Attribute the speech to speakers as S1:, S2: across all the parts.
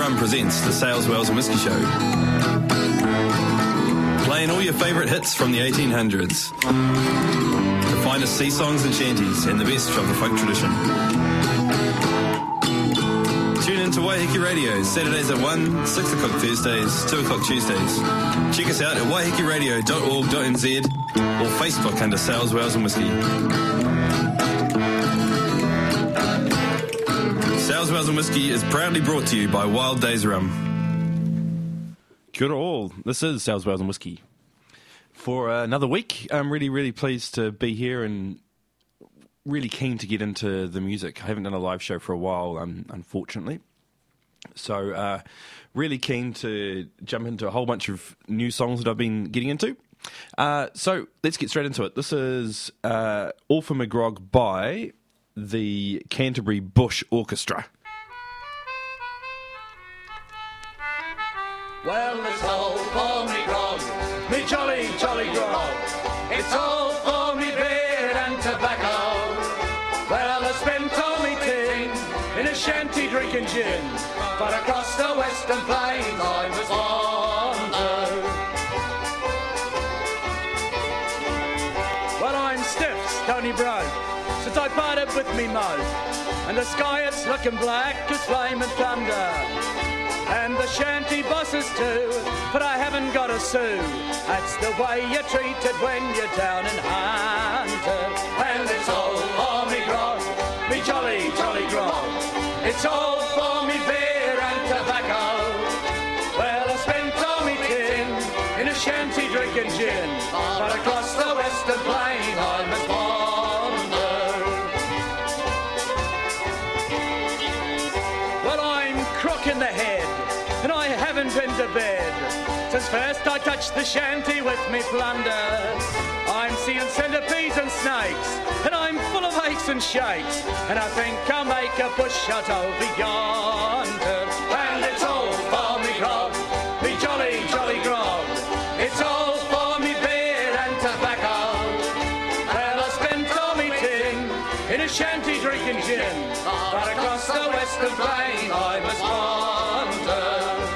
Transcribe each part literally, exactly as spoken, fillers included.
S1: Rum presents the Sales, Wells and Whiskey Show. Playing all your favourite hits from the eighteen hundreds. The finest sea songs and shanties and the best of the folk tradition. Tune in to Waiheke Radio, Saturdays at one, six o'clock Thursdays, two o'clock Tuesdays. Check us out at waiheke radio dot org dot n z or Facebook under Sales, Wells and Whiskey. Sales, Wells and Whiskey is proudly brought to you by Wild Days Rum.
S2: Kia ora all. This is Sales, Wells and Whiskey. For uh, another week, I'm really, really pleased to be here and really keen to get into the music. I haven't done a live show for a while, um, unfortunately. So uh, really keen to jump into a whole bunch of new songs that I've been getting into. Uh, so let's get straight into it. This is uh, All for McGrog by the Canterbury Bush Orchestra.
S3: Well, it's all for me grog, me jolly, jolly grog. It's all for me beer and tobacco. Well, I spent all me tin in a shanty drinking gin, but across the western plains I was wandered. Well, I'm stiff, stony broke, since I parted with me moat, and the sky it's looking black as flame and thunder, and the shanty bosses too, but I haven't got a sou. That's the way you're treated when you're down in Hunter. Well, it's all for me grog, me jolly, jolly grog. It's all for me beer and tobacco. Well, I spent all me tin in a shanty drinking gin, but across the western plain I must wander. Well, I'm crook in the head, and I haven't been to bed since first I touched the shanty with me plunder. I'm seeing centipedes and snakes, and I'm full of aches and shakes, and I think I'll make a bush shot over yonder. And it's all for me grog, me jolly, jolly grog. It's all for me beer and tobacco. Well, I spent all me tin in a shanty drinking gin, but across the western plain I must wander.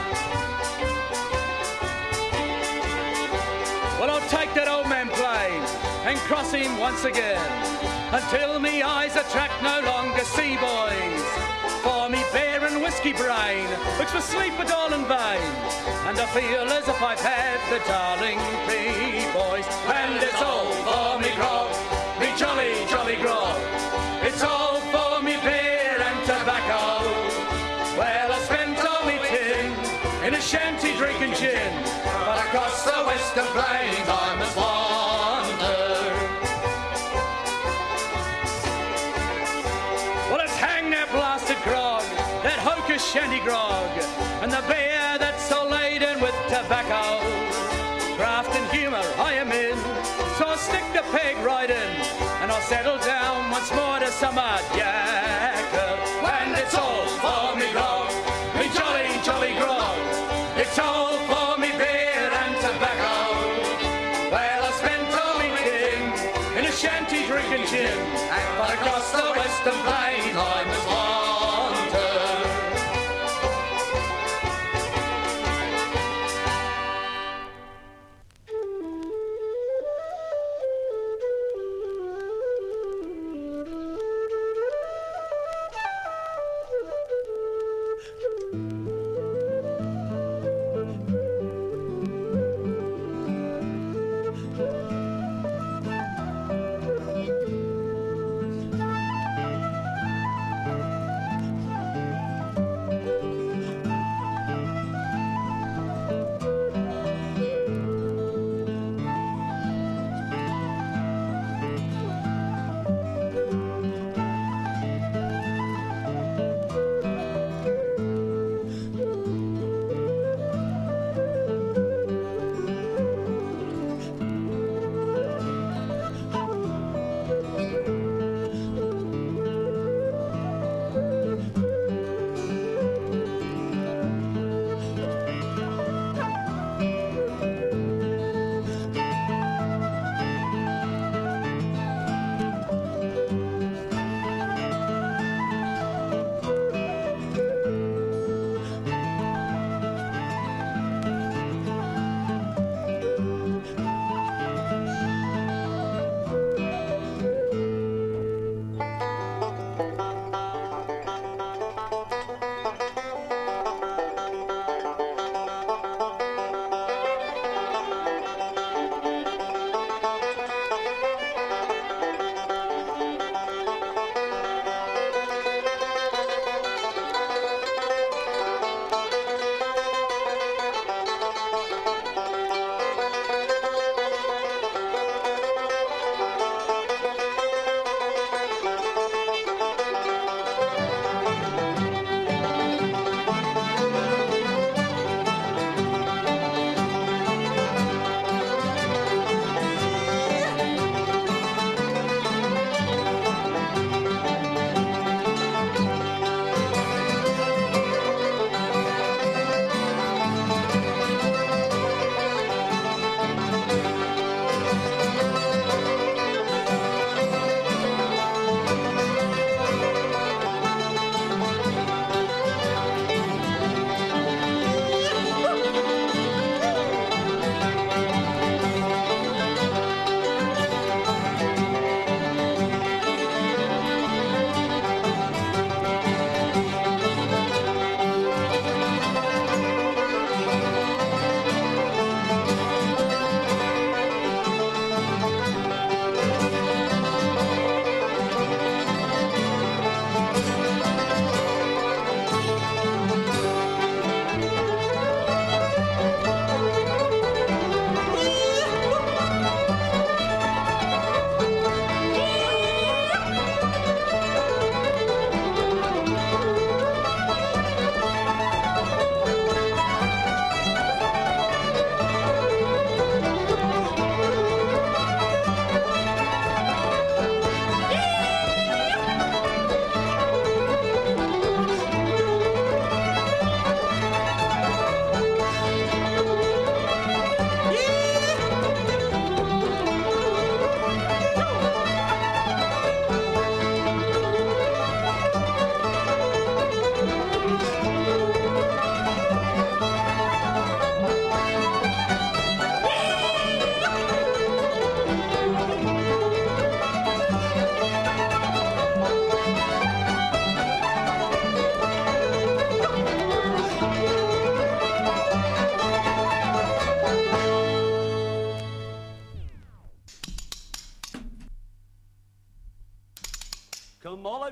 S3: Well, I'll take that old man plain and cross him once again, until me eyes attract no longer sea boys. For me beer and whiskey brain looks for sleep at all in vain, and I feel as if I've had the darling pea boys. And it's all for me grog, me jolly, jolly grog. It's all for me beer and tobacco. Well, I spent all me tin in a shanty drinking gin, but across the western plains I must wander. Well, let's hang that blasted grog, that hocus shanty grog, and the beer that's so laden with tobacco. Craft and humour I am in, so I'll stick the peg right in, and I'll settle down once more to some jacker. And it's all for me grog, me jolly, jolly grog. It's all for me beer and tobacco. Well, I spent all me tin in a shanty drinking gin, but across the western plain I must wander.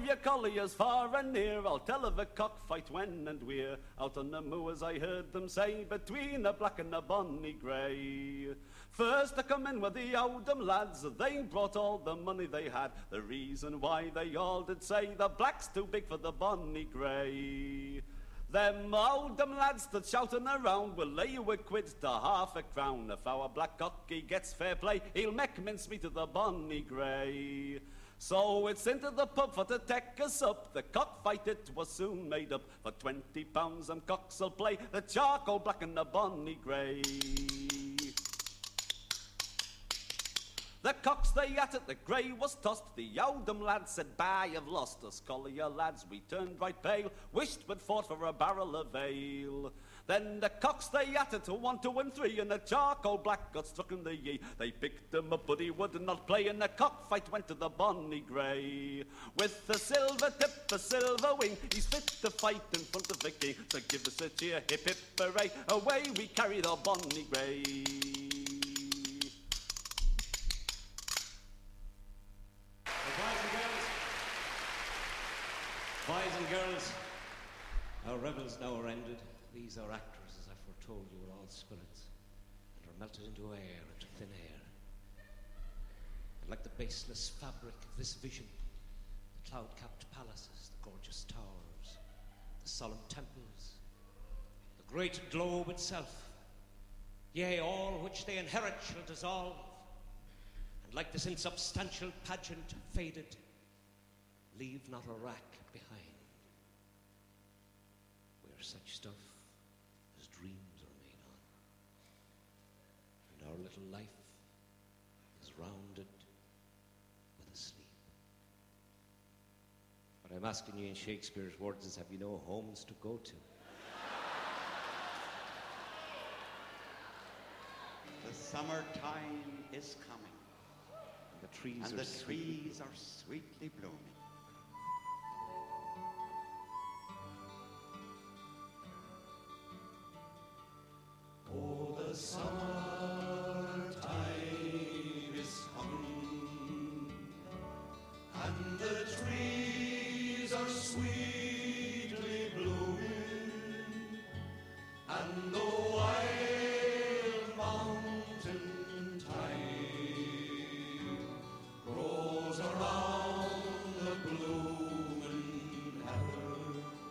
S4: of your colliers far and near, I'll tell of a cockfight when and where. Out on the moors I heard them say, between a black and a bonny grey. First to come in were the Oldham lads, they brought all the money they had. The reason why they all did say, the black's too big for the bonny grey. Them Oldham lads stood shouting around, we'll lay you a quid to half a crown. If our black cocky gets fair play, he'll make mincemeat of the bonny grey. So it's into the pub for to take us up. The cockfight it was soon made up. For twenty pounds them cocks will play, the charcoal black and the bonny grey. The cocks they at it, the grey was tossed. The Oldham lads said, "Bah, you've lost us." Collier lads, we turned right pale, wished we'd fought for a barrel of ale. Then the cocks they at it, one, two, and three, and the charcoal black got struck in the ye. They picked him up, but he would not play, and the cockfight went to the bonny grey. With a silver tip, a silver wing, he's fit to fight in front of the king. So give us a cheer, hip hip hooray, away we carry the bonny grey.
S5: Boys and girls, our revels now are ended. These are actors, as I foretold you, are all spirits, and are melted into air, into thin air. And like the baseless fabric of this vision, the cloud-capped palaces, the gorgeous towers, the solemn temples, the great globe itself, yea, all which they inherit shall dissolve, and like this insubstantial pageant faded, leave not a rack behind, where such stuff as dreams are made on, and our little life is rounded with a sleep. What I'm asking you in Shakespeare's words is, have you no homes to go to?
S6: The summertime is coming,
S5: And the trees
S6: and
S5: are
S6: the
S5: sweet.
S6: trees are sweetly blooming.
S7: Oh, the summertime is coming, and the trees are sweetly blooming, and the wild mountain thyme grows around the blooming heather.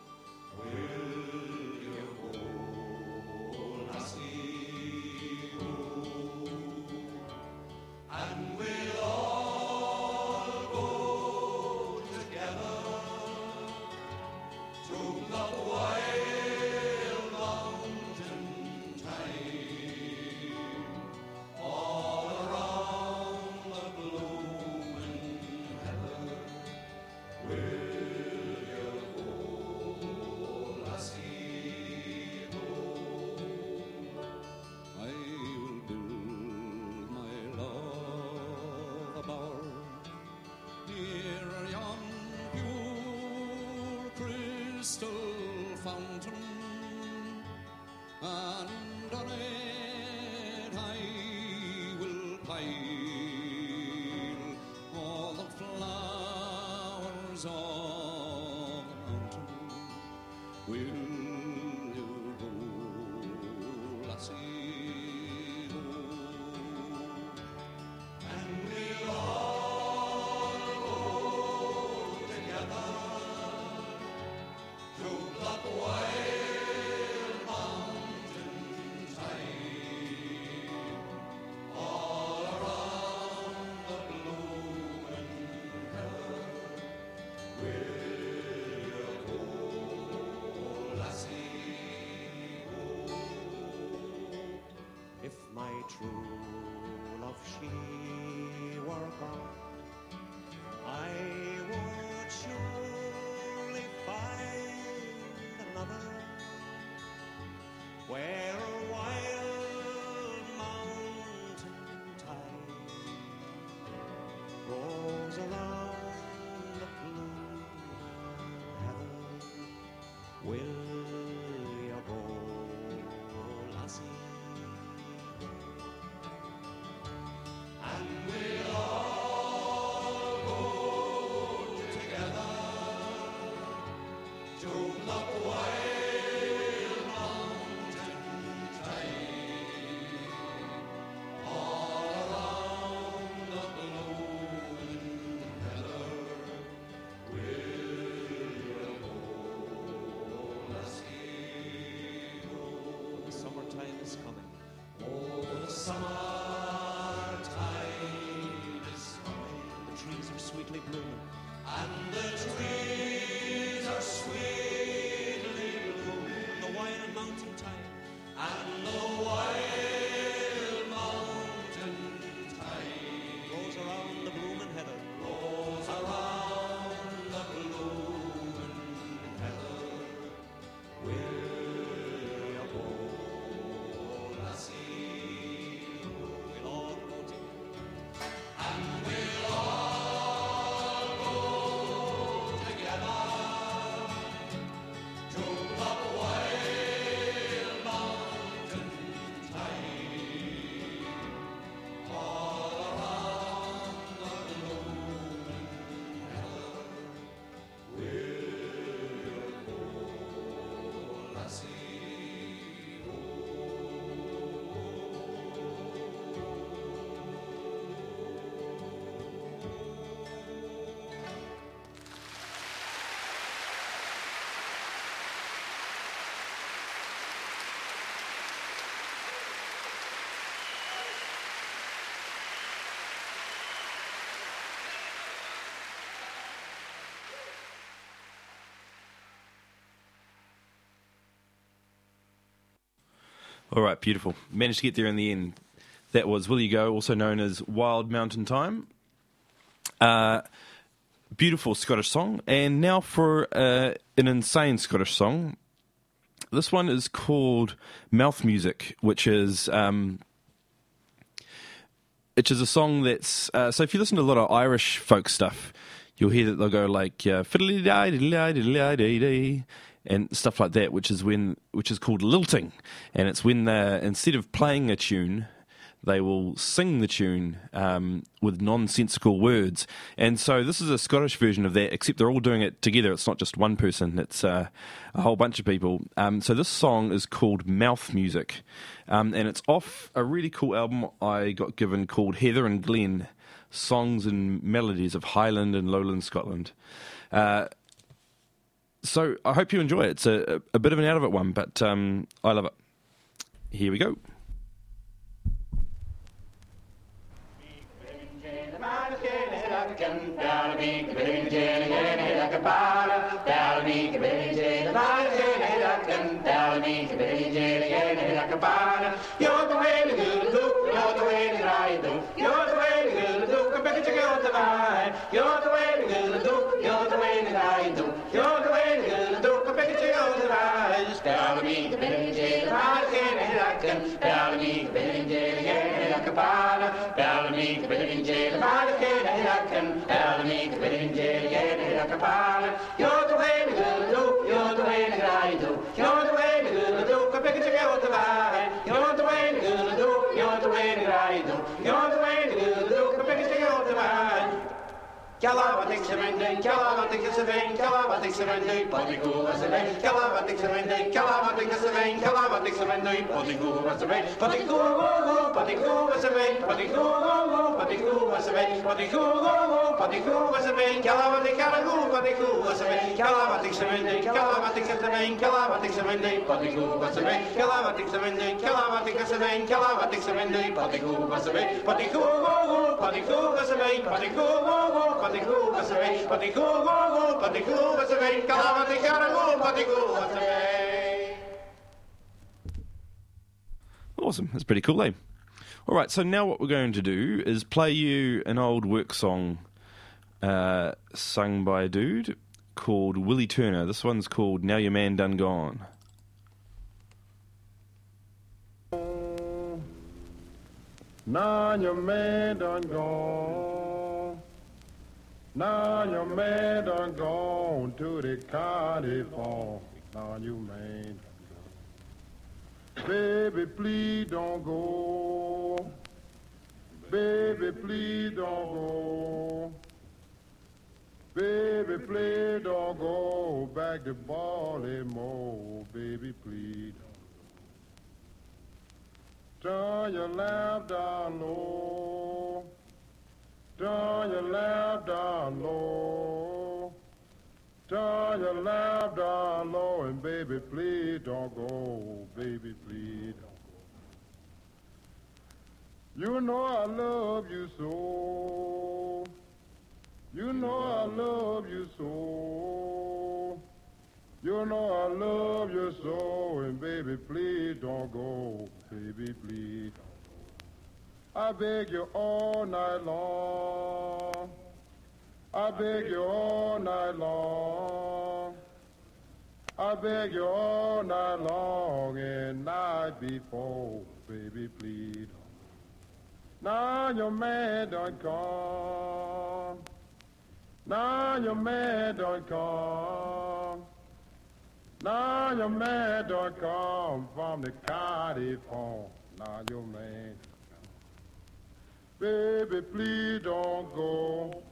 S7: Will you go, lassie, go? And we'll all go together to the wild mountain thyme, all around the blooming heather. Will you go, lassie, go? I will build my love a bower near yon pure crystal fountain, and on it I will pile all the flowers of the mountain. Will you go, lassie, go? And we'll all go together to Black Wild Mountain thyme, all around the blooming heather. Will you go, lassie, go?
S5: If my true love she were gone, I would surely find another where a wild mountain thyme grows around the blooming heather. Will you go, lassie?
S7: And we'll all go together
S5: summertime is coming. The trees are sweetly blooming,
S7: And the trees are sweetly blooming,
S5: the wild mountain thyme,
S7: and the wild mountain thyme
S5: goes around the blooming heather.
S7: goes around the blooming heather. Will you go, lassie?
S5: We'll all go together.
S7: And we'll all go together to the wild mountain thyme, all around the blooming heather. We'll go, lassie.
S2: All right, beautiful. Managed to get there in the end. That was Will You Go, also known as Wild Mountain Thyme. Uh, beautiful Scottish song. And now for uh, an insane Scottish song. This one is called Mouth Music, which is um, which is a song that's... Uh, so if you listen to a lot of Irish folk stuff, you'll hear that they'll go like uh, fiddly-di-di-di-di-di-di, and stuff like that, which is when which is called lilting, and it's when they, instead of playing a tune, they will sing the tune um, with nonsensical words. And so this is a Scottish version of that, except they're all doing it together. It's not just one person; it's uh, a whole bunch of people. Um, so this song is called Mouth Music, um, and it's off a really cool album I got given called Heather and Glen: Songs and Melodies of Highland and Lowland Scotland. Uh, So I hope you enjoy it. It's a, a, a bit of an out of it one, but um, I love it. Here we go.
S8: Calavatic-Sevenday, Calavatic-Seven, Calavatic-Sevenday, Podigo was a vein, Calavatic-Sevenday, Calavatic-Seven, Calavatic-Sevenday, Podigo was a vein, Podigo, Podigo was a vein, Podigo, Podigo was a vein, Podigo, Podigo was a vein, Calavatic-Carago, Podigo was a vein, Calavatic-Sevenday, Calavatic-Seven, Calavatic-Sevenday, Podigo was a vein, Calavatic-Sevenday, Calavatic-Seven, Calavatic-Sevenday, Podigo was a vein, Podigo, Podigo was a vein, Podigo, Podigo was a vein, Podigo, Podigo was a vein, Calavatic-Carago, Podigo was a vein.
S2: Awesome. That's pretty cool, eh? All right, so now what we're going to do is play you an old work song uh, sung by a dude called Willie Turner. This one's called Now Your Man Done Gone.
S9: Now your man done gone. Now your man done gone to the county farm. Now your man done gone. Baby, please don't go. Baby, please don't go. Baby, please don't go back to Baltimore. Baby, please don't. Turn your lamp down low. Turn your lamp down low. Turn your lamp down low. And baby, please don't go. Baby, please don't You know I love you so. You know I love you so. You know I love you so. And baby, please don't go. Baby, please don't go. I beg you all night long. I beg you all night long. I beg you all night long and night before. Baby, please don't go. Now your man done come. Now your man done come. Now your man done come from the county farm. Now your man done come. Baby, please don't go.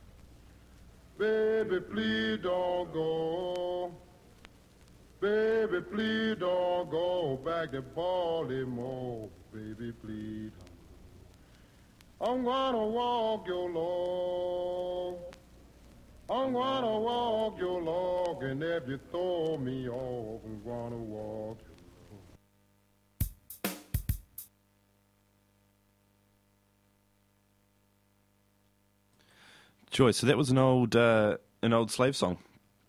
S9: Baby, please don't go. Baby, please don't go back to Baltimore. Baby, please don't. I'm gonna walk your log. I'm gonna walk your log, and if you throw me off, I'm gonna walk your log.
S2: Joy, so that was an old uh, an old slave song.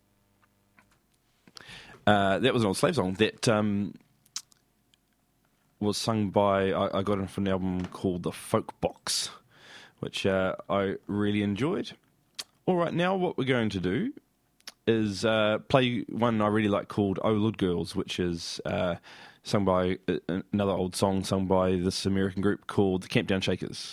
S2: Uh, that was an old slave song that um, was sung by, I, I got it from an album called The Folk Box, which uh, I really enjoyed. All right, now what we're going to do is uh, play one I really like called Oh Lord Girls, which is uh, sung by uh, another old song sung by this American group called the Camptown Shakers.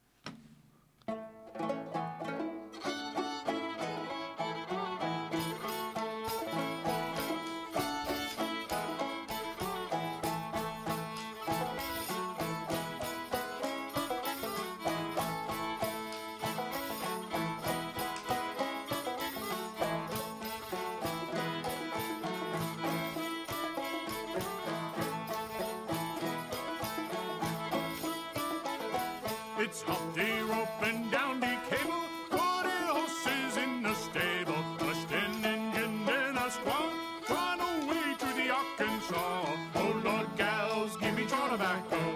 S10: It's up the rope and down the cable, forty horses in the stable, pushed an engine and a squaw, trying away to the Arkansas. Oh Lord, gals, give me your tobacco.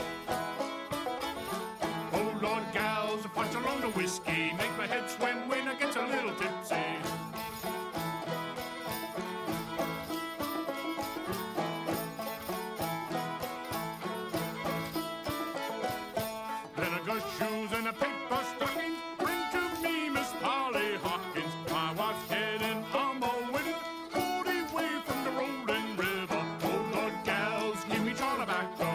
S10: Oh Lord, gals, punch along the whiskey, make my head swim when I get a little tipsy. Shoes and a paper stocking, bring to me Miss Polly Hawkins. My wife's dead and I'm a widow, forty way from the rolling river. Oh Lord, gals, give me your tobacco.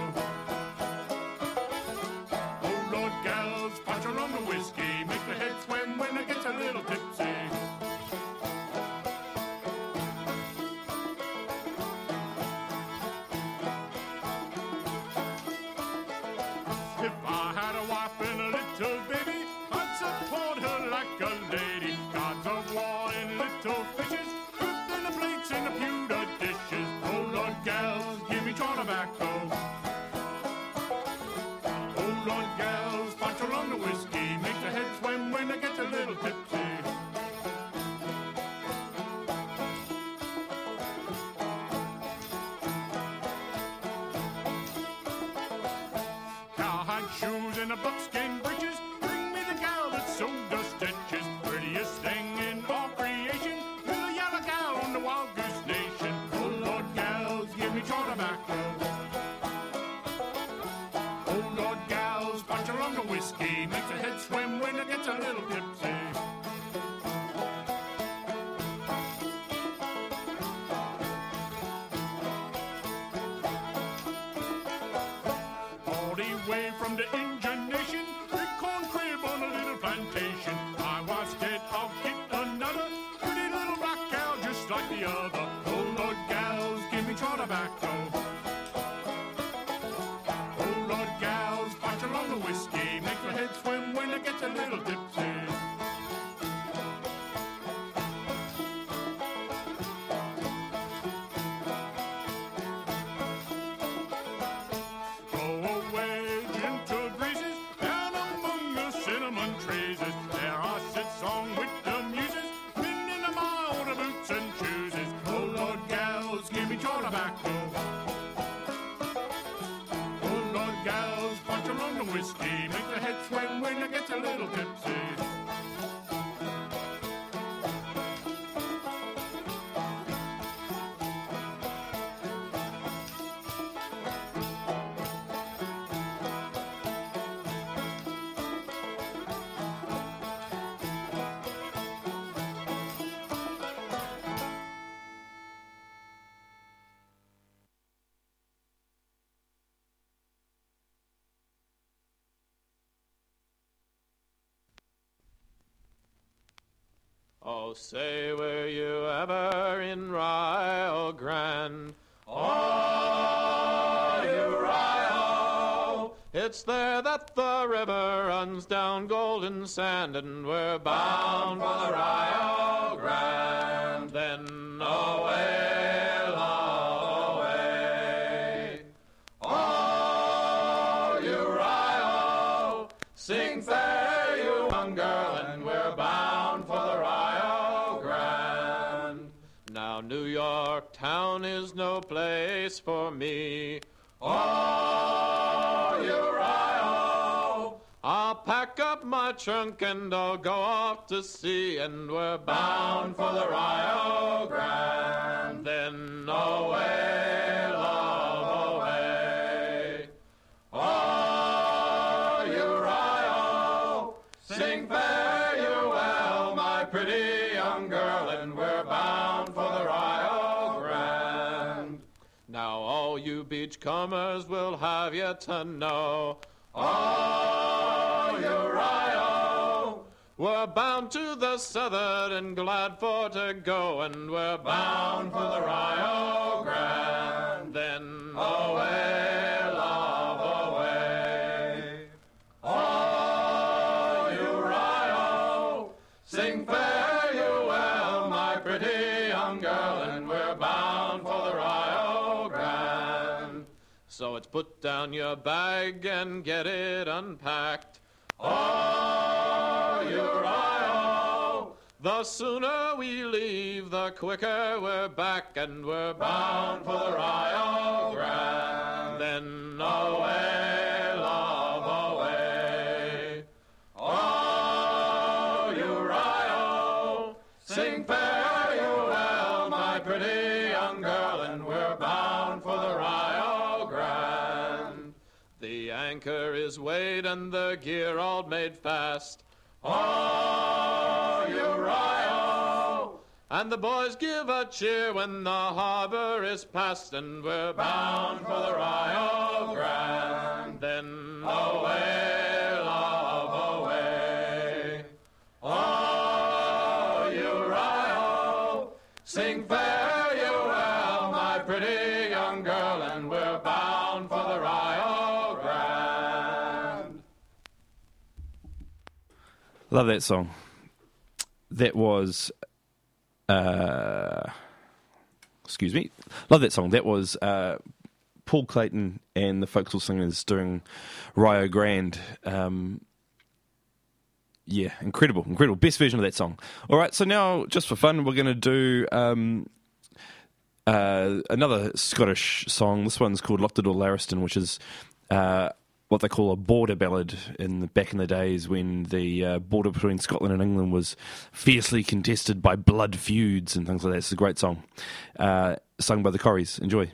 S10: Oh Lord, gals, punch along the whiskey, make the head swim when I get a little tipsy. If I had a wife and a little baby, I'd support her like a lady. Gods of war and little fishes, cooked in the plates and the pewter dishes. Oh Lord, gals, give me your tobacco. Oh Lord, gals, punch along the whiskey, make the head swim when I get a little tipsy. Shoes and a buckskin breeches, bring me the gal that sewed the stitches. Prettiest thing in all creation, little yellow gal on the wild goose nation. Oh Lord, gals, give me your tobacco. Oh Lord, gals, punch along the whiskey, makes the head swim when it gets a little tipsy. Way from the Indian nation, big corn crib on a little plantation. My wife's dead, I'll get another pretty little black gal just like the other. Oh Lord, gals, give me your tobacco. Oh Lord, gals, punch along the whiskey, make my head swim when it gets a little tipsy.
S11: Oh, say, were you ever in Rio Grande? Oh, you Rio! It's there that the river runs down golden sand, and we're bound for the Rio Grande. Then away, love, away. Oh, you Rio! Sing fair, you young girl, and we're bound for the Rio Grande. Now New York town is no place for me. Oh, you Rio! I'll pack up my trunk and I'll go off to sea, and we're bound for the Rio Grande. Then away, love, away. Oh, you Rio! Sing fare you well, my pretty young girl, and we're bound for the Rio Grande. Now all you beachcombers will have you to know, oh, you Rio! We're bound to the southern and glad for to go, and we're bound for the Rio Grande. Then away, love, away. Oh, you Rio! Sing fare you well, my pretty young girl, and we're bound for the Rio Grande. So it's put down your bag and get it unpacked. Oh, you Rio! The sooner we leave, the quicker we're back, and we're bound for the Rio Grande. Then away, love, away. Oh, you Rio! Sing fare you well, my pretty young girl, and we're bound for the Rio Grande. The anchor is weighed and the gear all made fast. Oh, you Rio! And the boys give a cheer when the harbor is past, and we're bound for the Rio Grande. Then away, love, away. Oh, you Rio! Sing fare you well, my pretty young girl, and we're bound for the Rio Grande.
S2: Love that song. That was, uh, excuse me, love that song. That was uh, Paul Clayton and the Folksville Singers doing Rio Grande. Um, yeah, incredible, incredible. Best version of that song. All right, so now, just for fun, we're going to do um, uh, another Scottish song. This one's called Loch the Door Larriston, which is uh, what they call a border ballad in the, back in the days when the uh, border between Scotland and England was fiercely contested by blood feuds and things like that. It's a great song, uh, sung by the Corries. Enjoy.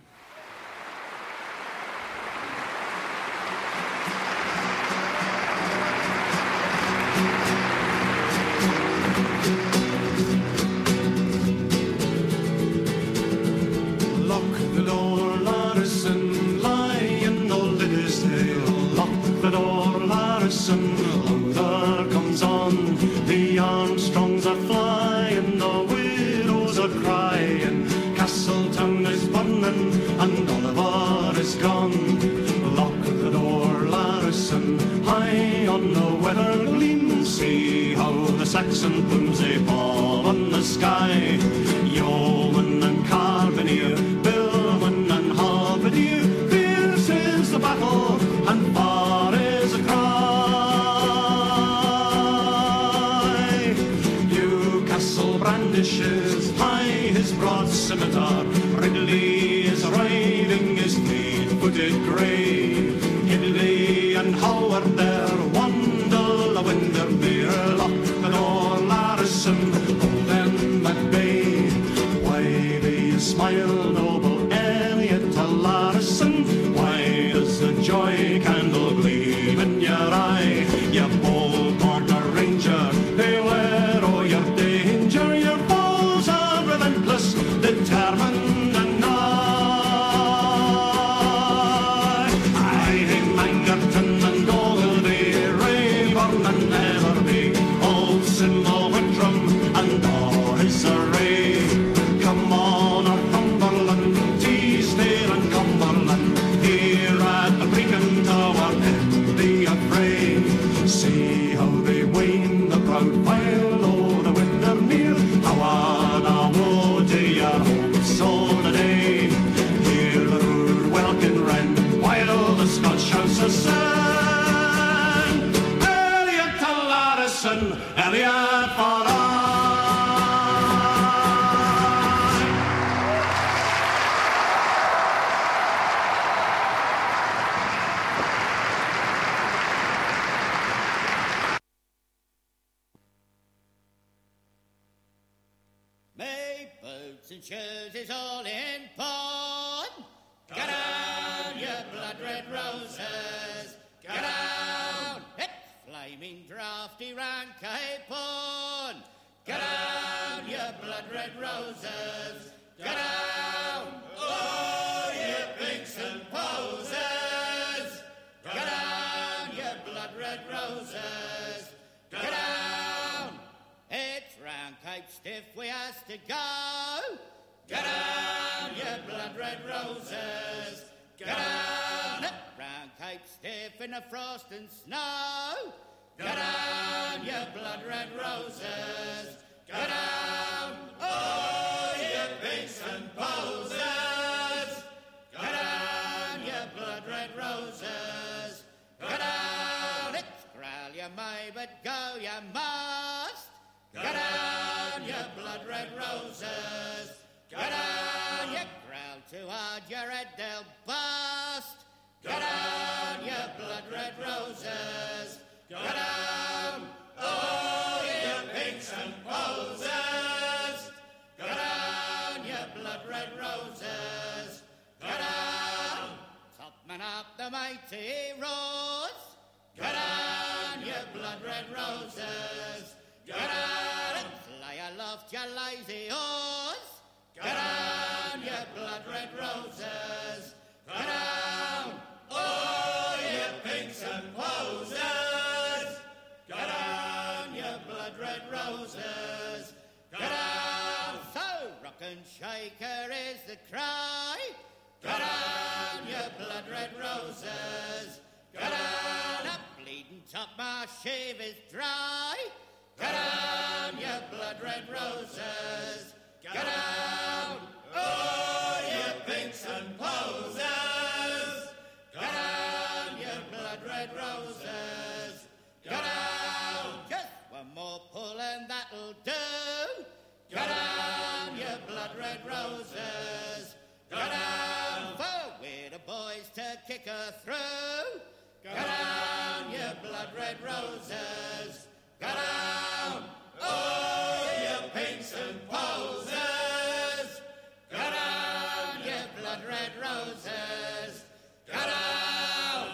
S12: Saxon plumes they fall on the sky. Yeoman and Carbineer, Billman and Halberdier, fierce is the battle and far is the cry. Newcastle brandishes high his broad scimitar, Ridley is riding his fleet-footed grey. Hidley and Howard there, Wandle, a Windermere, Loch the Door, Larison, Old and at Bay. Why do you smile, noble Elliot to Larison? Why does the joy candle gleam in your eye? You bold border ranger, beware o' your danger. Your foes are relentless, determined and nigh.
S13: shoes is all in pawn. Go down, you blood red roses. Go down, it's flaming drafty round Cape Horn. Go down, you blood red roses. Go down, oh, you pinks and poses. Go down, you blood red roses. Go down, it's round Cape Stiff we has to go. Go down, you blood red roses. Go down, round Cape Stiff in the frost and snow. Go down, you blood red roses. Go down, oh, you pinks and poses. Go down, you blood red roses. Go down, it's growl you may, but go you must. Go down, you blood red roses. Go down, you growl too hard, your head they'll bust. Go down, you blood red roses. Go down, oh, you pinks and poses. Go down, you blood red roses. Go down, topman up the mighty heroes. Go down, you blood red roses. Go down, fly aloft your lazy oars. Go down, you blood red roses. Go down, oh, you pinks and poses. Go down, you blood red roses. Go down, so rock and shaker is the cry. Go down, you blood red roses. Go down, up bleeding top my shave is dry. Go down, you blood red roses. Go down, oh, you pinks and poses. Go down, you blood red roses. Go down, just one more pull and that'll do. Go down, you blood red roses. Go down, for we're the boys to kick her through. Go down, you blood red roses. Go down, oh, you pinks and poses. Go down, you blood red roses. Go down.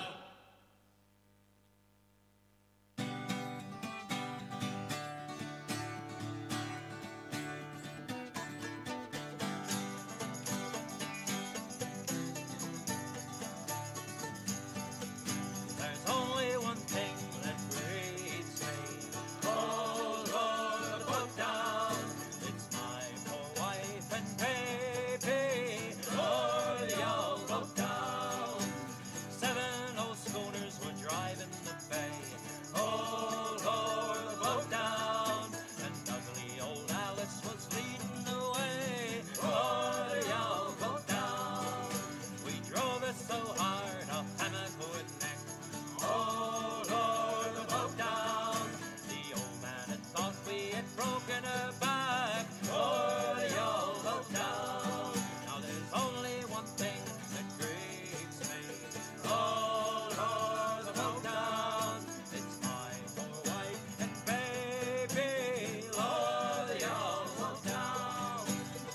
S14: There's only one thing that grieves me. Oh Lord, put down. It's my poor wife and baby. Lord, y'all broke down. Seven old schooners were driving the bay. Oh Lord, broke down. And ugly old Alice was leading the way. Lord, y'all broke down. We drove it so hard up Hammercourt Neck. Oh Lord, we broke down. The old man had thought we had broken her back. Oh, they all broke down. Now there's only one thing that grieves me. Oh Lord, we broke down. It's my poor wife and baby. Lord, they all broke down.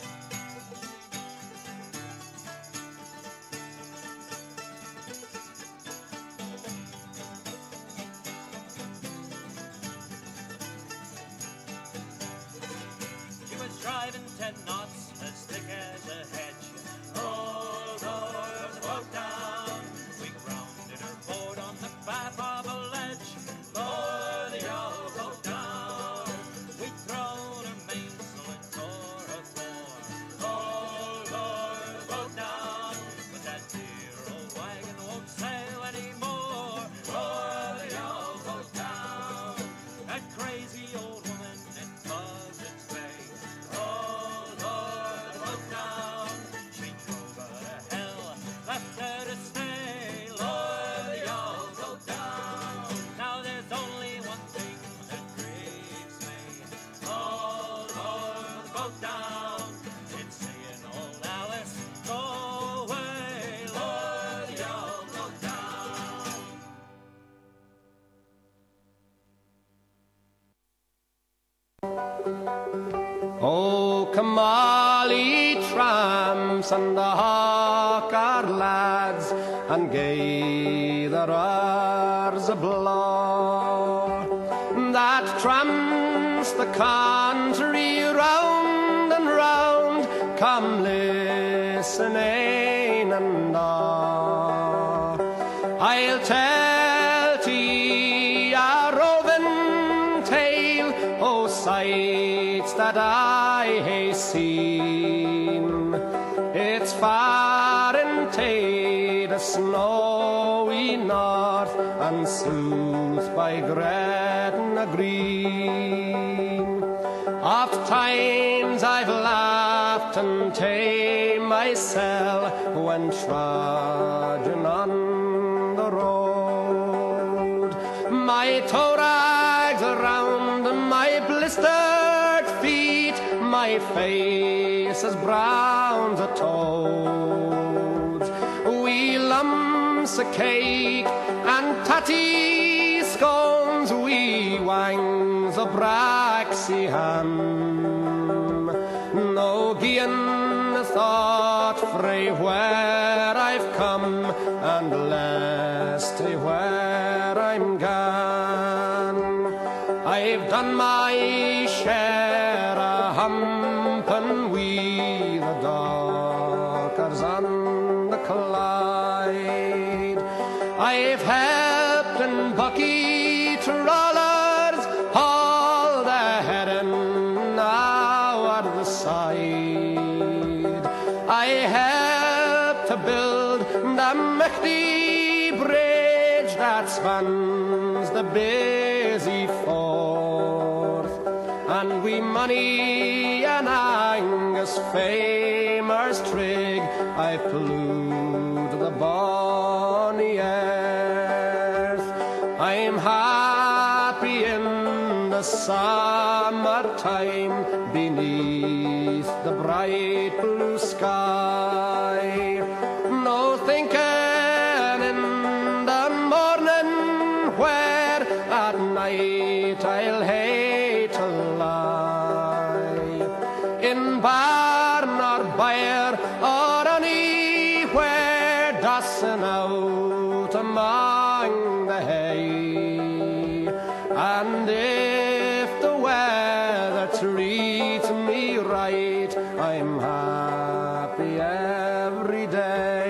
S14: She was driving ten knots, as thick as a hedge. Oh Lord, we broke down. We grounded her boat on the back of a ledge. Lord, they all broke down. We thrown her mainsail and tore her fore. Oh Lord, we broke down. But that dear old wagon won't sail anymore. Lord, they all broke down. That crazy old woman in Buzzard's Bay. Oh Lord, we broke down. She drove her to hell, left her to stay. Lord, they all broke down. Now there's only one thing that grieves me. Oh Lord, we broke down. It's saying old Alice, go away. Lord, they all broke down.
S15: Oh, come Molly dwarfs and the hawker lads, and gay the roars of blow that tramps the country round and round. Come listen, ein and all. I'll tell thee a roving tale o' sights that I hae seen. It's far and tay the snowy north and south by Gretna Green. Oft times I've laughed and ta'en myself when trudging on the road. My toe rags around my blistered feet, my face is brown as a toad. We lumps of cake and tatty scones, we wangs of braxy ham. No gien thought frae where I've come, and less to where I'm gone. I've done my share of humping wi' the dockers on the Clyde. I've helped in bucky trawlers haul the herring now at the side. I helped to build the michty bridge that spans the busy Forth, and we money and Angus famers trig I flew to the bonny earth. I'm happy in the summertime beneath the bright blue sky. No thinking in the morning where at night I'll hae to lie. In barn or byre or anywhere dancing out among the hay. And if the weather treats me right, I'm happy every day.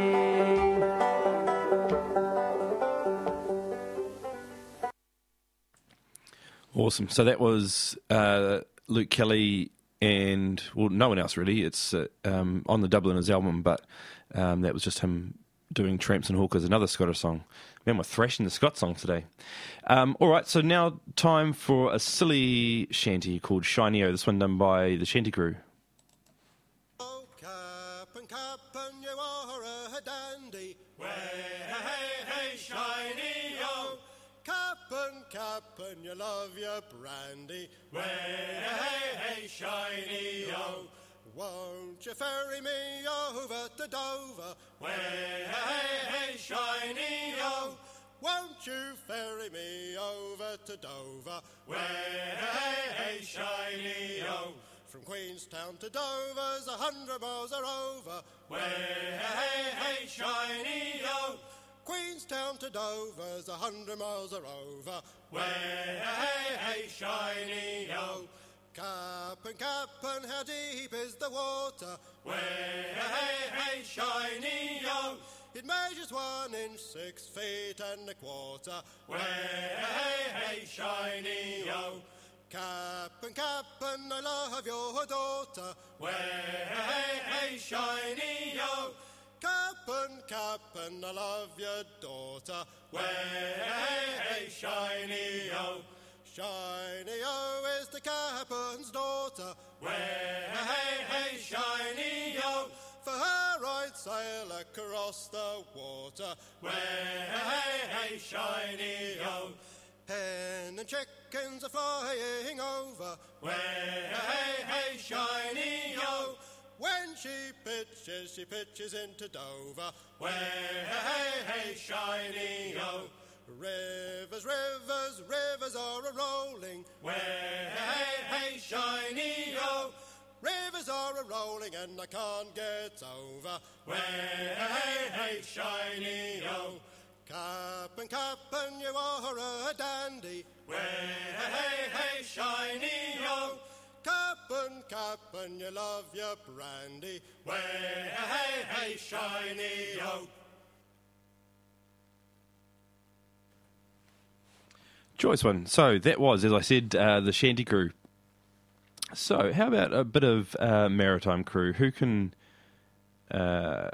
S2: Awesome. So that was uh, Luke Kelly and, well, no one else really. It's uh, um, on the Dubliners album, but um, that was just him doing Tramps and Hawkers, another Scottish song. Man, we're thrashing the Scott song today. Um, all right, so now time for a silly shanty called Shiny-O, this one done by the Shanty Crew.
S16: Cap'n, Cap'n, you are a dandy. Way, hey, hey, Shiny-O. Cap'n, Cap'n, you love your brandy. Way, hey, hey, Shiny-O. Won't you ferry me over to Dover? Way, hey, hey, Shiny-O. Won't you ferry me over to Dover? Way, hey, hey, Shiny-O. From Queenstown to Dover's a hundred miles or over. Way, hey, hey, Shiny-O. Queenstown to Dover's a hundred miles or over. Way, hey, hey, Shiny-O. Cap'n, Cap'n, how deep is the water? Way, hey, hey, Shiny-O. It measures one inch, six feet and a quarter. Way, hey, hey, Shiny-O. Cap'n, Cap'n, I love your daughter. Way, hey, hey, Shiny-O. Cap'n, Cap'n, I love your daughter. Way, hey, hey, Shiny-O. Shiny-O is the Cap'n's daughter. Way, hey, hey, Shiny-O. For her I'd sail across the water. Way, hey, hey, Shiny-O. Hen and chickens are flying over. Way, hey, hey, Shiny-O. When she pitches, she pitches into Dover. Way, hey, hey, Shiny-O. Rivers, rivers, rivers are a rolling. Way, hey, hey, Shiny-O. Rivers are are a-rolling and I can't get over. Way, hey, hey, shiny-o. Cap and cap and you are a dandy. Way, hey, hey, shiny-o. Cap and cap and you love your brandy. Way, hey, hey, shiny-o.
S2: Choice one. So that was, as I said, uh, the Shanty Crew. So how about a bit of uh, Maritime Crew? Who can... Uh,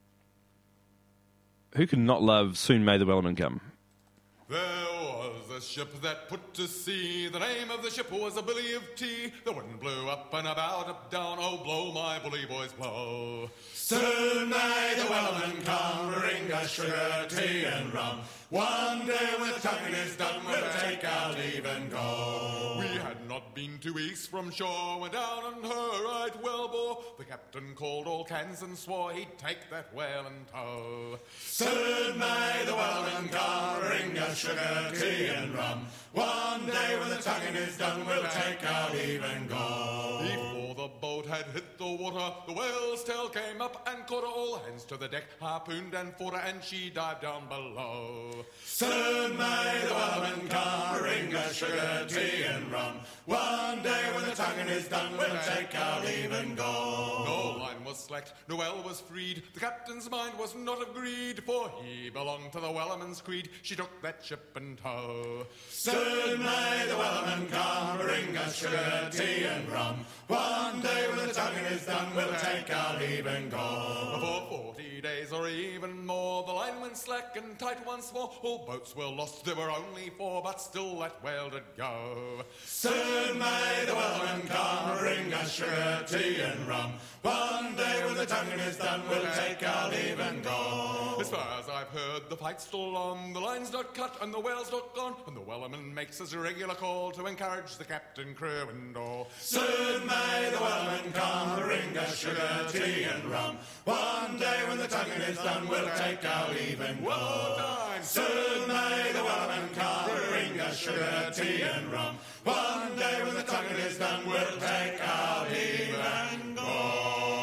S2: who can not love Soon May the Wellerman Come?
S17: There was a ship that put to sea. The name of the ship was a Billy of Tea. The wind blew up and about, up, down. Oh, blow, my bully boys, blow.
S7: Soon may the Wellerman come, bring us sugar, tea and rum. One day when the tonguing is done, we'll take our leave and go.
S17: We had not been two weeks from shore, went down on her right well bore. The captain called all cans and swore he'd take that whale in tow.
S7: Soon may the Wellerman come, bring us sugar, tea and rum. One day when the tonguing is done, we'll take our leave and go.
S17: Before the boat had hit the water, the whale's tail came up and caught her. All hands to the deck, harpooned and fought her, and she dived down below.
S7: Soon may the Wellerman come, bring us sugar, tea and rum. One day when the tonguing is done, we'll take our leave and go.
S17: No line was slacked, no well was freed. The captain's mind was not agreed, for he belonged to the Wellerman's creed. She took that ship in tow.
S7: Soon may the Wellerman come, bring us sugar, tea and rum. One day when the tonguing is done, we'll take our leave and go.
S17: For forty days or even more, the line went slack and tight once more. All boats were lost, there were only four, but still that whale did go.
S7: Soon may the Wellerman come, bring us sugar, tea and rum. One day when the tonguing is done, we'll take our leave and go.
S17: As far as I've heard, the fight's still on, the line's not cut and the whale's not gone, and the Wellerman makes his regular call to encourage the captain, crew and all.
S7: Soon may the Wellerman come, bring us sugar, tea and rum. One day when the tonguing is done, we'll take our leave and go. Soon may the Wellerman come, bring us sugar, tea and rum. One day when the tonguing is done, we'll take our leave and go.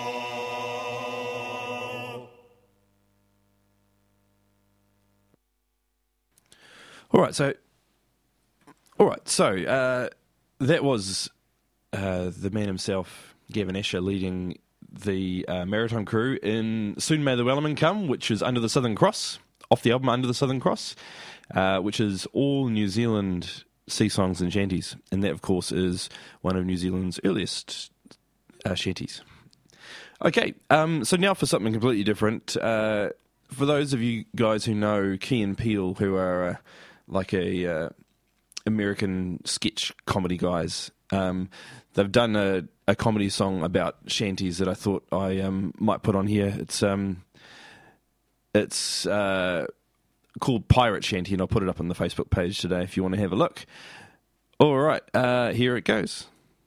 S2: All right, so, all right, so uh, that was uh, the man himself, Gavin Asher, leading the uh, Maritime Crew in Soon May the Wellerman Come, which is Under the Southern Cross, off the album Under the Southern Cross, uh, which is all New Zealand sea songs and shanties, and that, of course, is one of New Zealand's earliest uh, shanties. Okay, um, so now for something completely different. Uh, for those of you guys who know Key and Peele, who are uh, like a uh, American sketch comedy guys, um, they've done a, a comedy song about shanties that I thought I um, might put on here. It's um, it's uh, called Pirate Shanty, and I'll put it up on the Facebook page today if you want to have a look. All right, uh, here it goes.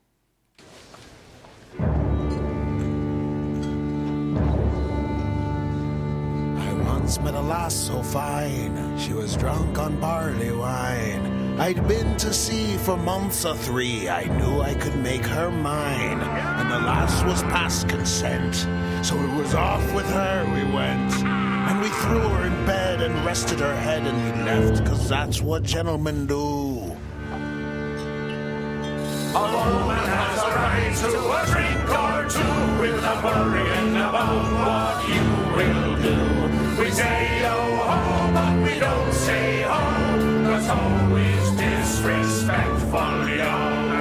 S18: Met a lass so fine, she was drunk on barley wine. I'd been to sea for months or three, I knew I could make her mine. And the lass was past consent, so it was off with her we went. And we threw her in bed and rested her head, and we left, cause that's what gentlemen do.
S7: A woman has a right to a drink or two without worrying about what you will do. We say oh-ho, but we don't say ho, cause ho is disrespectful, yo.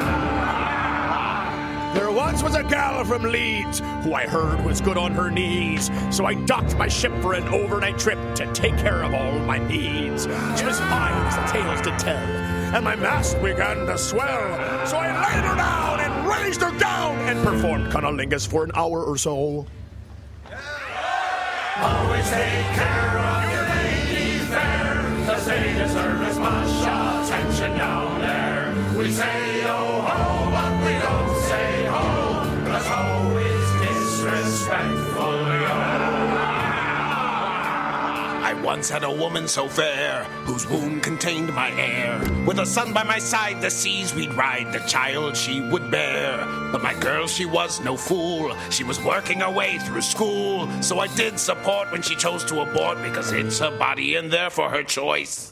S19: There once was a gal from Leeds who I heard was good on her knees, so I docked my ship for an overnight trip to take care of all my needs. She was fine as the tales did tell, and my mast began to swell, so I laid her down and raised her down and performed cunnilingus for an hour or so.
S7: Always take care of your lady fair, cause they deserve as much attention down there. We say oh-ho, but we don't say ho, cause ho is disrespectful, yo.
S18: I once had a woman so fair, whose womb contained my heir. With a son by my side, the seas we'd ride, the child she would bear. But my girl, she was no fool. She was working her way through school. So I did support when she chose to abort, because it's her body and therefore her choice.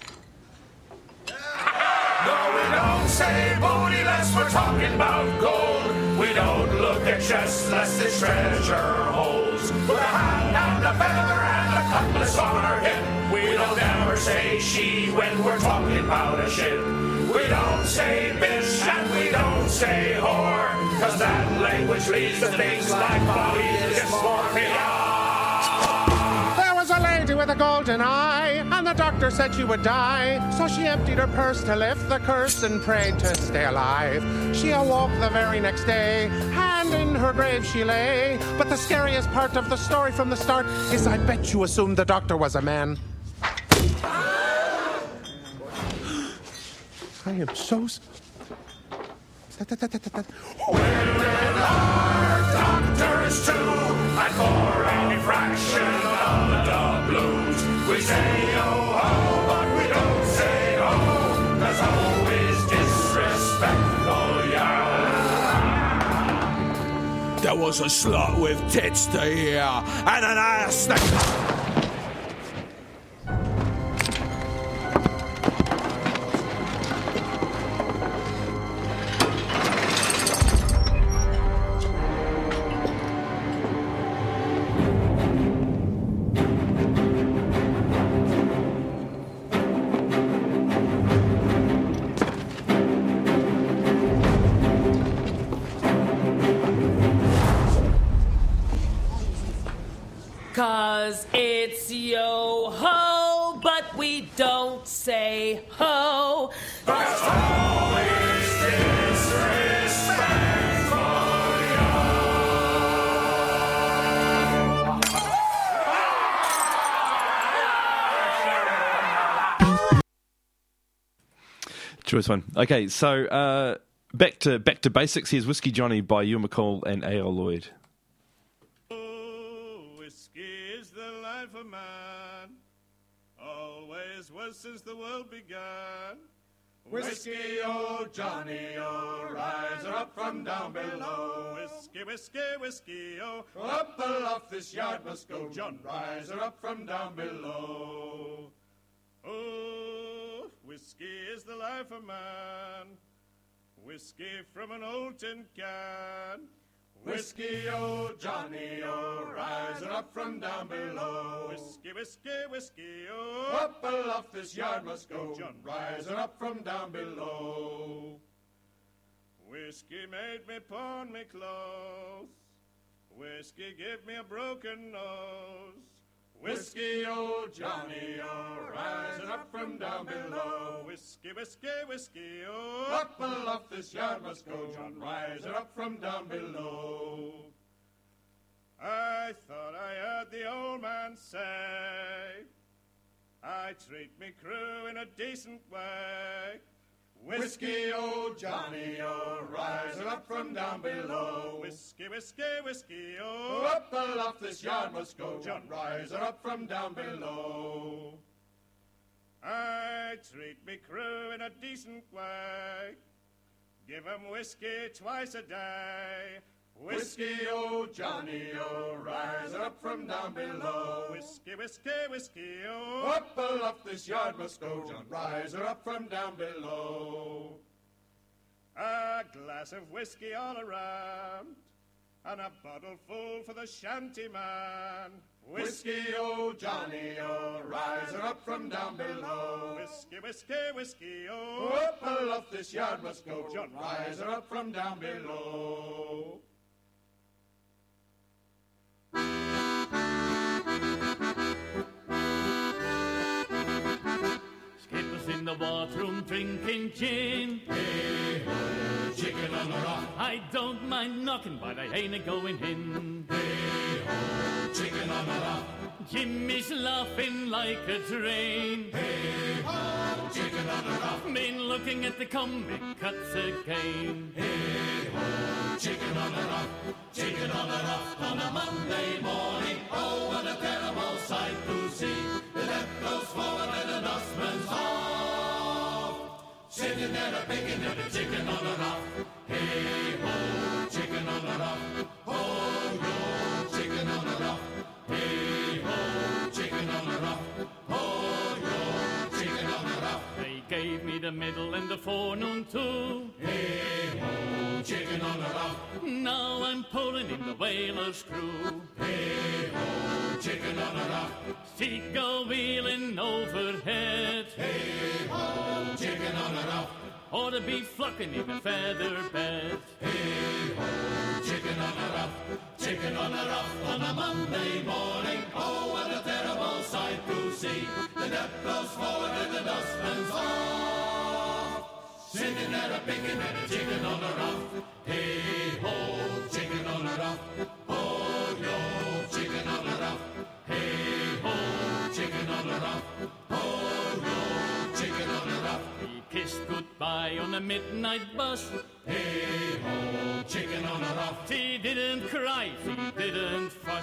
S7: No, we don't say booty less, we're talking about gold. We don't look at chests less this treasure holds. With a hand and a feather and a cutlass on her hip, we don't ever say she when we're talking about a ship. We don't say bitch and we don't say whore, cause that language leads to things like body dysmorphia.
S20: A lady with a golden eye, and the doctor said she would die. So she emptied her purse to lift the curse and prayed to stay alive. She awoke the very next day, and in her grave she lay. But the scariest part of the story from the start is I bet you assumed the doctor was a man. I am so... S-
S7: Women are doctors too, and for any fraction of the blues, we say oh ho, but we don't say oh, cause oh is disrespectful, yeah.
S19: There was a slut with tits to hear, and an ass that...
S21: Cause it's yo-ho, but we don't say ho.
S7: Cause ho is disrespectful,
S2: Choice one. Okay, so uh, back to back to basics. Here's Whiskey Johnny by Ewan McCall and A L Lloyd.
S10: For man, always was since the world began.
S7: Whiskey, oh Johnny, oh, rise her up from down below.
S10: Whiskey, whiskey, whiskey, oh,
S7: up aloft this yard must go. John, rise her up from down below.
S10: Oh, whiskey is the life of man. Whiskey from an old tin can.
S7: Whiskey, oh Johnny, oh, rise her up from down below.
S10: Whiskey, whiskey, whiskey, oh,
S7: up aloft this yard must go. John, rise her up from down below.
S10: Whiskey made me pawn me clothes. Whiskey gave me a broken nose.
S7: Whiskey, oh Johnny, oh, rise her up from down below.
S10: Whiskey, whiskey, whiskey, oh,
S7: up aloft this yard must go. John, rise her up from down below.
S10: I thought I heard the old man say, I treat me crew in a decent way.
S7: Whiskey, oh Johnny, oh, rise her up from down below.
S10: Whiskey, whiskey, whiskey, oh,
S7: up aloft this yard must go. John, rise her up from down below.
S10: I treat me crew in a decent way. Give 'em whiskey twice a day.
S7: Whiskey, oh Johnny, oh, rise her up from down below.
S10: Whiskey, whiskey, whiskey, oh,
S7: up aloft this yard must go. John, rise her up from down below.
S10: A glass of whiskey all around, and a bottle full for the shanty man.
S7: Whiskey, oh Johnny, oh, rise her up from down below.
S10: Whiskey, whiskey, whiskey, oh,
S7: up aloft this yard must go. John, rise her up from down below.
S22: Skip was in the bathroom drinking gin.
S7: Hey-ho, chicken on the rock.
S22: I don't mind knocking, but I ain't a-going in.
S7: Hey-ho, chicken on the rock.
S22: Jimmy's laughing like a train.
S7: Hey-ho, chicken on the rock.
S22: Been looking at the comic cuts again.
S7: Hey-ho, chicken on the rock. Chicken on the rock on a Monday morning. Oh, what a terrible sight to see.
S22: whaler's crew.
S7: Hey-ho, chicken on a rock.
S22: Seagull wheeling overhead.
S7: Hey-ho, chicken on a rock.
S22: Ought to be flocking in a feather bed.
S7: Hey-ho, chicken on a rock. Chicken on a rock on a Monday morning. Oh, what a terrible sight to see. The deck goes forward and the dustman's off. Sitting there a picking at a chicken on a rock. Hey-ho, chicken on a rock. Oh, yo, chicken on a rock. Hey-ho, chicken on a rock. Oh, yo, chicken on a rock.
S22: We kissed goodbye on a midnight bus.
S7: Hey-ho, chicken on a rock.
S22: He didn't cry, he didn't fuss.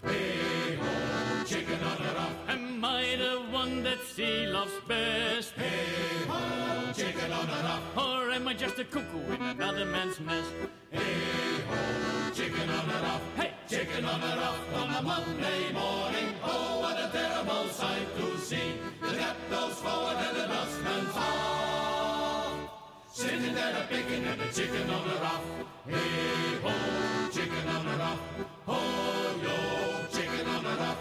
S7: Hey-ho, chicken on a rock.
S22: Am I the one that she loves best?
S7: Hey-ho, chicken on a rock.
S22: Or am I just a cuckoo in another man's nest?
S7: Hey-ho, chicken on a rock.
S22: Hey,
S7: chicken on a rock on a Monday morning. Oh, what a terrible sight to see. The deck goes forward and the dustman's off. Sitting there a picking at the chicken on a rock. Hey-ho, chicken on a rock. Oh, yo, chicken on a rock.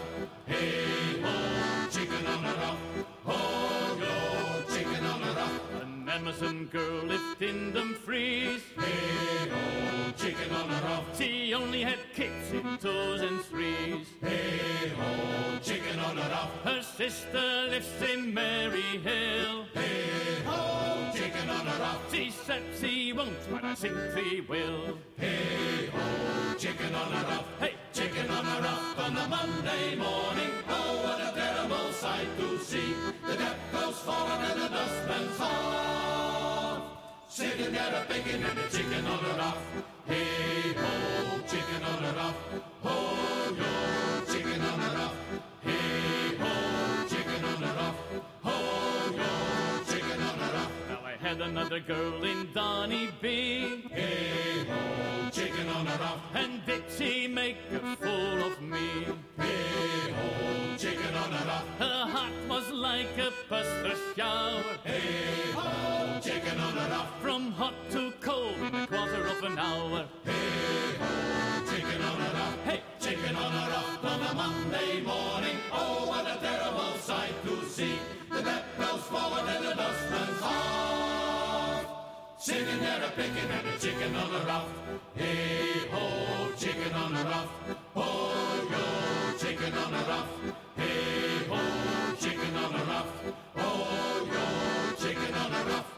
S7: Hey-ho, chicken on a rock. Oh, yo, chicken on a rock.
S22: An Amazon girl lived in Dumfries.
S7: Hey-ho, chicken on a rock.
S22: She only had kicks in twos and threes.
S7: Hey-ho, chicken on a rock.
S22: Her sister lives in Maryhill.
S7: Hey-ho, chicken on a rock.
S22: She said she won't, but I think she will.
S7: Hey-ho, chicken on a rock.
S22: Hey,
S7: chicken on a rock on a Monday morning. Oh, what a terrible sight to see. The deck goes forward and the dustman's off. Sitting there a picking and the chicken on a rock. Hey-ho, chicken on a rock. Oh, yo, chicken on a rock. Hey-ho, chicken on a rock. Oh, yo, chicken on a rock.
S22: Now I had another girl in Donny B.
S7: Hey-ho, chicken on a rock.
S22: And did she make a fool of me?
S7: Hey-ho, chicken on a rock.
S22: Her heart was like a buster shower.
S7: Hey-ho, chicken on a rock.
S22: From hot to cold in a quarter of an hour.
S7: Hey-ho, chicken on a rock.
S22: Hey,
S7: chicken on a rock on a Monday morning. Oh, what a terrible sight to see. The deck goes forward and the dustman's off. Sitting there a picking at the chicken on a rock. Hey-ho, chicken on a rock. Oh, yo, chicken on a rock. Hey-ho, chicken on a rock. Oh, yo, chicken on a rock.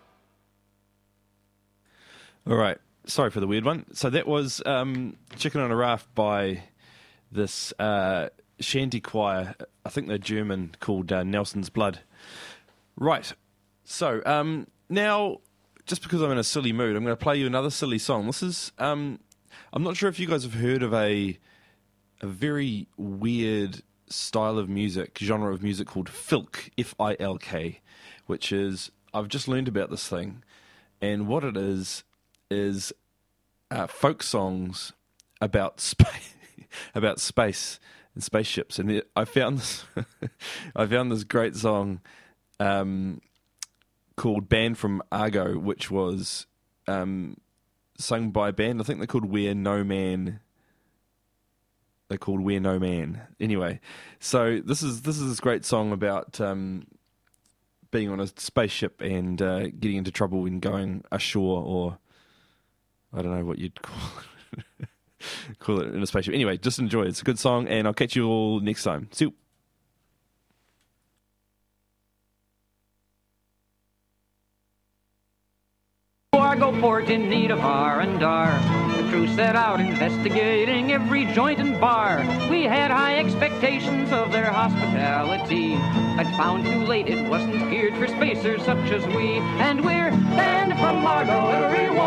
S2: All right. Sorry for the weird one. So that was um, Chicken on a Raft by this uh, shanty choir. I think they're German, called uh, Nelson's Blood. Right. So um, now, just because I'm in a silly mood, I'm going to play you another silly song. This is, um, I'm not sure if you guys have heard of a a very weird style of music, genre of music called filk, F I L K, which is, I've just learned about this thing, and what it is, is uh, folk songs about space, about space and spaceships. And it, I found this, I found this great song um, called "Band from Argo," which was um, sung by a band. I think they're called We're No Man. They're called We're No Man. Anyway, so this is this is this great song about um, being on a spaceship and uh, getting into trouble and going ashore, or I don't know what you'd call it, call it in a spaceship. Anyway, just enjoy it. It's a good song, and I'll catch you all next time. See you.
S1: Argo port in need of R and R. The crew set out investigating every joint and bar. We had high expectations of their hospitality, but found too late it wasn't geared for spacers such as we. And we're banned from Argo, everyone.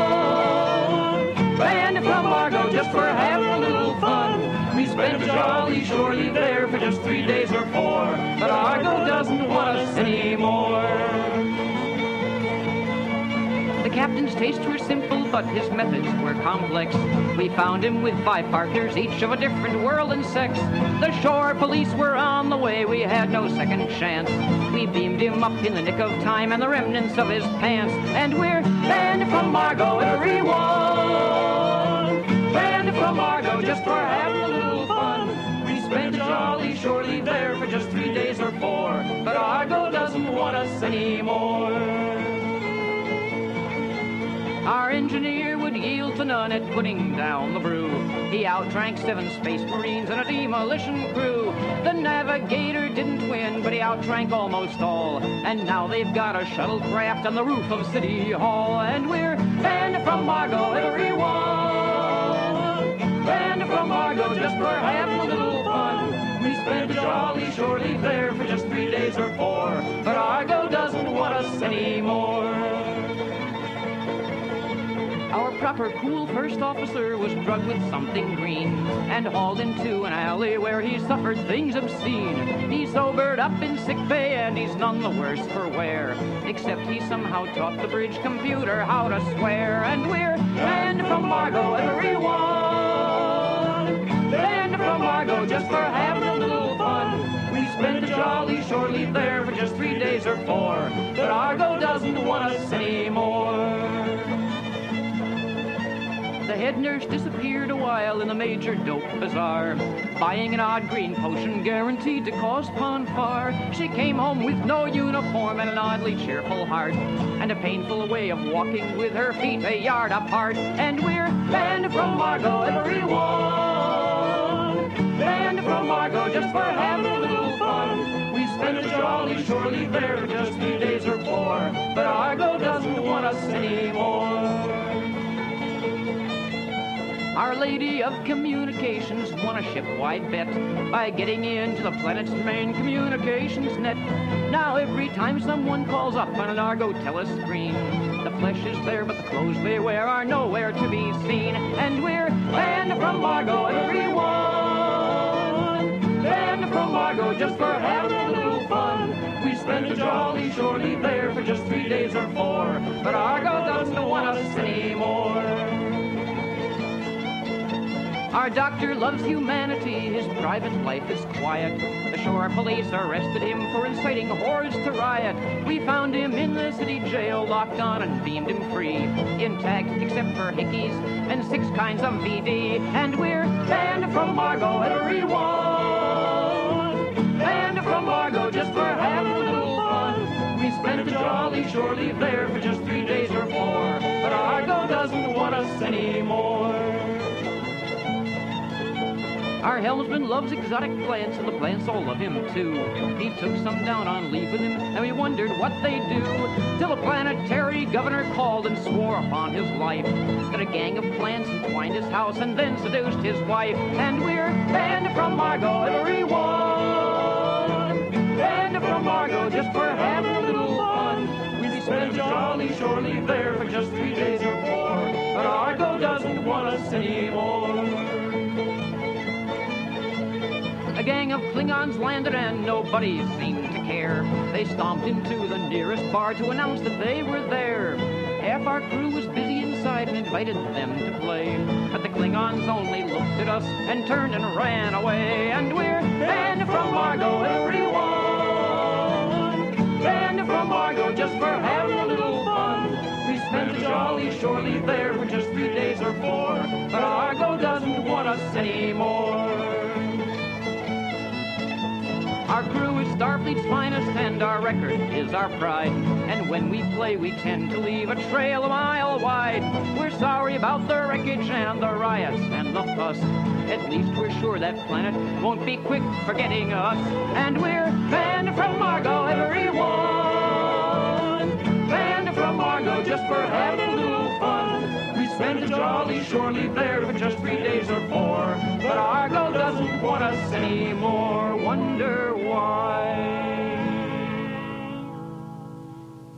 S1: Banned from Argo just for having a little fun. We spent a jolly shore leave there for just three days or four, but Argo doesn't want us anymore. The captain's tastes were simple, but his methods were complex. We found him with five partners, each of a different world and sex. The shore police were on the way, we had no second chance. We beamed him up in the nick of time and the remnants of his pants. And we're banned from Argo, everyone! Banned from Argo! Margot just for having a little fun. We spent a jolly shore leave there for just three days or four, but Argo doesn't want us anymore. Our engineer would yield to none at putting down the brew. He outdrank seven Space Marines and a demolition crew. The Navigator didn't win, but he outdrank almost all. And now they've got a shuttlecraft on the roof of City Hall. And we're banned from Margot, everyone. Banned from Margot just for having a little fun. We spent a jolly shore leave there for just three days or four, but Argo doesn't want us anymore. Our proper cool first officer was drugged with something green and hauled into an alley where he suffered things obscene. He sobered up in sick bay and he's none the worse for wear, except he somehow taught the bridge computer how to swear. And we're banned from Margot, everyone. Banned from Margot just for having a little fun. We spent a jolly shore leave there for just three days or four, but Argo doesn't want us anymore. The head nurse disappeared a while in the major dope bazaar, buying an odd green potion guaranteed to cause Ponfar. She came home with no uniform and an oddly cheerful heart, and a painful way of walking with her feet a yard apart. And we're banned from Margot, everyone. Banned from Margot just for having a little fun. We spent a jolly shore leave there for just three days or four, but Argo doesn't want us anymore. Our Lady of Communications won a ship-wide bet by getting into the planet's main communications net. Now every time someone calls up on an Argo telescreen, the flesh is there, but the clothes they wear are nowhere to be seen. And we're banned from Margot, everyone. Banned from Margot just for having a little fun. We spent a jolly shore leave there for just three days or four, but Argo doesn't want us anymore. Our doctor loves humanity, his private life is quiet. The shore police arrested him for inciting hordes to riot. We found him in the city jail, locked on and beamed him free, intact except for hickeys and six kinds of V D. And we're banned from Margot, everyone. Banned from Margot just for having a little fun. We spent a jolly shore leave there for just three days or four, but Argo doesn't want us anymore. Our helmsman loves exotic plants, and the plants all love him too. He took some down on leave with him, and we wondered what they'd do, till a planetary governor called and swore upon his life that a gang of plants entwined his house and then seduced his wife. And we're banned from Margot, everyone. Banned from Margot just for having a little fun. We spent a jolly shore leave there for just three days or four, but Argo doesn't want us anymore. A gang of Klingons landed and nobody seemed to care. They stomped into the nearest bar to announce that they were there. Half our crew was busy inside and invited them to play, but the Klingons only looked at us and turned and ran away. And we're banned from Margot, everyone. Banned from Margot just for having a little fun. We spent a jolly shore leave there for just three days or four, but Argo doesn't want us anymore. Our crew is Starfleet's finest, and our record is our pride. And when we play, we tend to leave a trail a mile wide. We're sorry about the wreckage and the riots and the fuss. At least we're sure that planet won't be quick forgetting us. And we're banned from Margot, everyone. Banned from Margot just for having a little fun. We spent a jolly shore leave there for just three days or four, but Argo doesn't want us anymore. Wonder